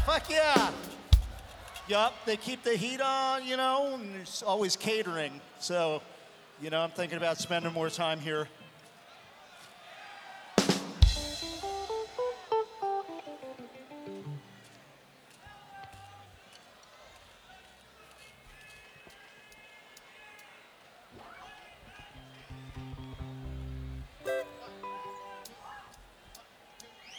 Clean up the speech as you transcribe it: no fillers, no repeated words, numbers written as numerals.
Fuck yeah. Yup, they keep the heat on, and there's always catering. So, I'm thinking about spending more time here